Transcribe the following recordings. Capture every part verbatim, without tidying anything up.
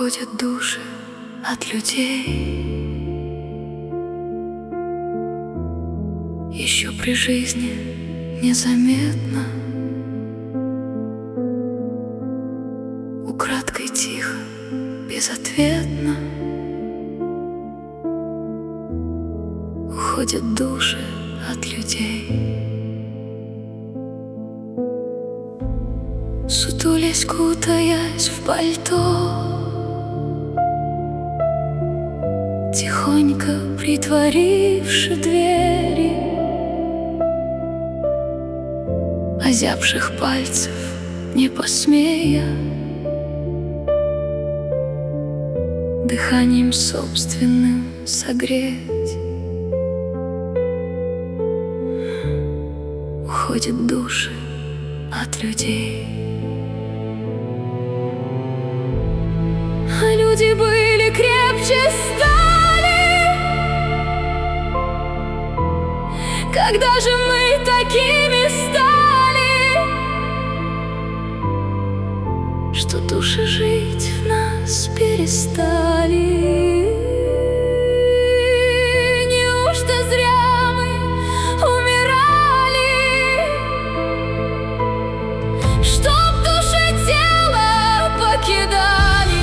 Уходят души от людей. Еще при жизни незаметно, украдкой тихо, безответно. Уходят души от людей. Сутулясь, кутаясь в пальто, тихонько притворивши двери, озябших пальцев не посмея дыханием собственным согреть. Уходят души от людей. А люди были крепче стали. Когда же мы такими стали, что души жить в нас перестали? Неужто зря мы умирали, чтоб души тело покидали?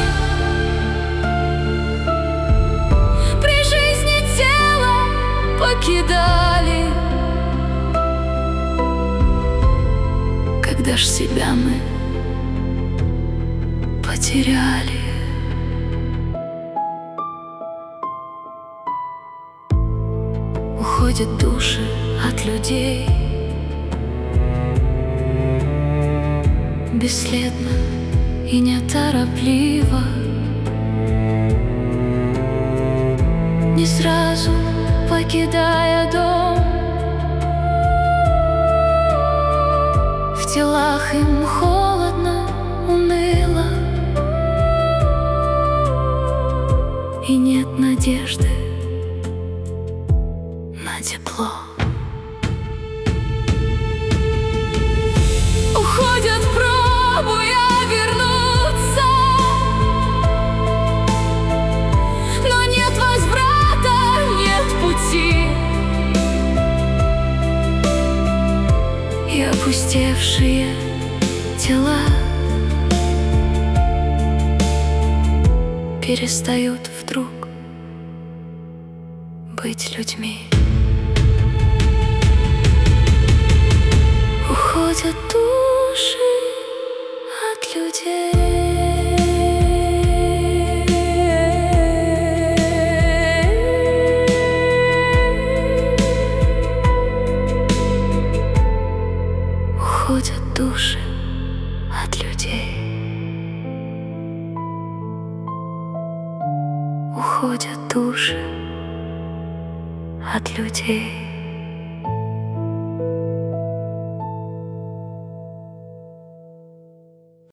При жизни тело покидали. Когда ж себя мы потеряли? Уходят души от людей бесследно и неторопливо, не сразу покидая дом. В телах им холодно, уныло, и нет надежды на тепло. Уходят, пробуя вернуться, но нет возврата, нет пути. И опустевшие тела перестают вдруг быть людьми. Уходят души от людей. Уходят души от людей. Уходят души от людей.